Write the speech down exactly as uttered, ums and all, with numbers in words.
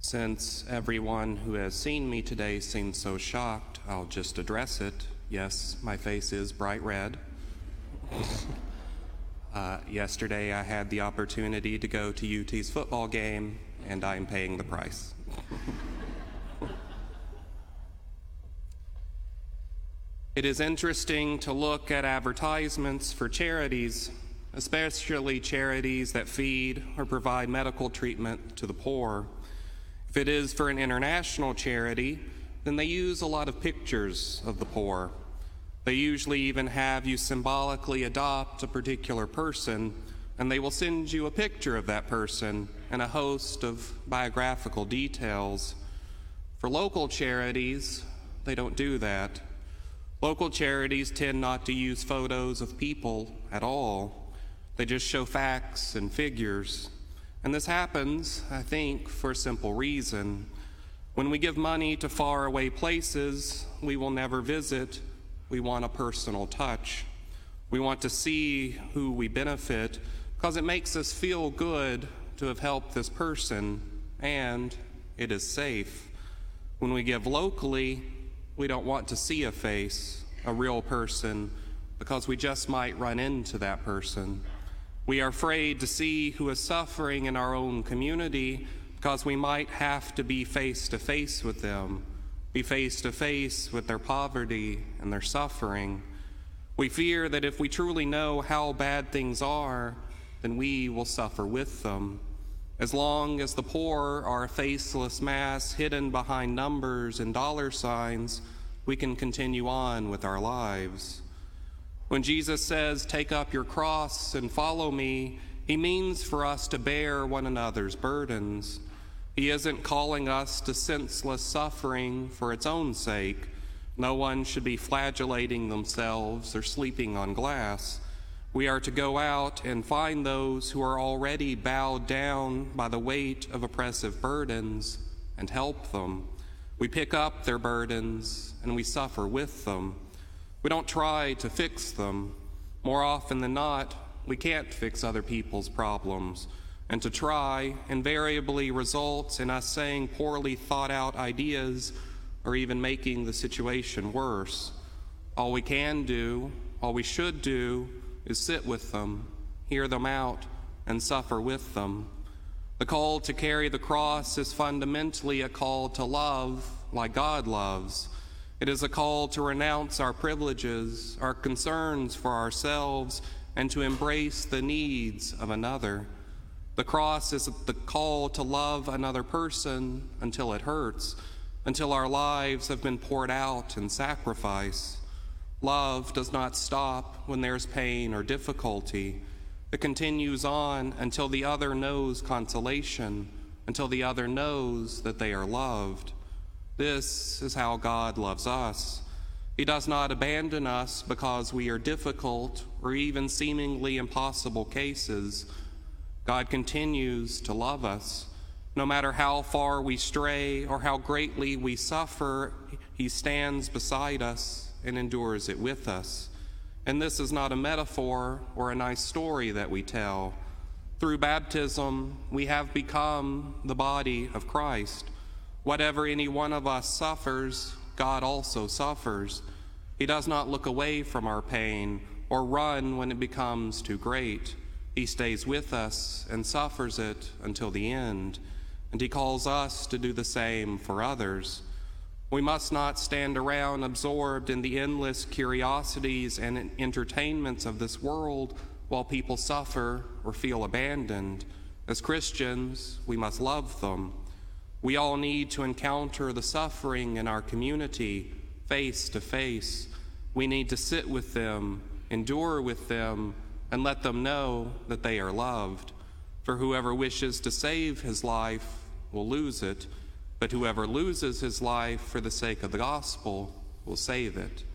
Since everyone who has seen me today seems so shocked, I'll just address it. Yes, my face is bright red. uh, yesterday I had the opportunity to go to U T's football game, and I'm paying the price. It is interesting to look at advertisements for charities, especially charities that feed or provide medical treatment to the poor. If it is for an international charity, then they use a lot of pictures of the poor. They usually even have you symbolically adopt a particular person, and they will send you a picture of that person and a host of biographical details. For local charities, they don't do that. Local charities tend not to use photos of people at all. They just show facts and figures. And this happens, I think, for a simple reason. When we give money to faraway places we will never visit, we want a personal touch. We want to see who we benefit because it makes us feel good to have helped this person, and it is safe. When we give locally, we don't want to see a face, a real person, because we just might run into that person. We are afraid to see who is suffering in our own community because we might have to be face to face with them, be face to face with their poverty and their suffering. We fear that if we truly know how bad things are, then we will suffer with them. As long as the poor are a faceless mass hidden behind numbers and dollar signs, we can continue on with our lives. When Jesus says, "Take up your cross and follow me," he means for us to bear one another's burdens. He isn't calling us to senseless suffering for its own sake. No one should be flagellating themselves or sleeping on glass. We are to go out and find those who are already bowed down by the weight of oppressive burdens and help them. We pick up their burdens and we suffer with them. We don't try to fix them. More often than not, we can't fix other people's problems, and to try invariably results in us saying poorly thought out ideas or even making the situation worse. All we can do, all we should do, is sit with them, hear them out, and suffer with them. The call to carry the cross is fundamentally a call to love like God loves. It is a call to renounce our privileges, our concerns for ourselves, and to embrace the needs of another. The cross is the call to love another person until it hurts, until our lives have been poured out in sacrifice. Love does not stop when there's pain or difficulty. It continues on until the other knows consolation, until the other knows that they are loved. This is how God loves us. He does not abandon us because we are difficult or even seemingly impossible cases. God continues to love us. No matter how far we stray or how greatly we suffer, he stands beside us and endures it with us. And this is not a metaphor or a nice story that we tell. Through baptism, we have become the body of Christ. Whatever any one of us suffers, God also suffers. He does not look away from our pain or run when it becomes too great. He stays with us and suffers it until the end, and he calls us to do the same for others. We must not stand around absorbed in the endless curiosities and entertainments of this world while people suffer or feel abandoned. As Christians, we must love them. We all need to encounter the suffering in our community face to face. We need to sit with them, endure with them, and let them know that they are loved. For whoever wishes to save his life will lose it, but whoever loses his life for the sake of the gospel will save it.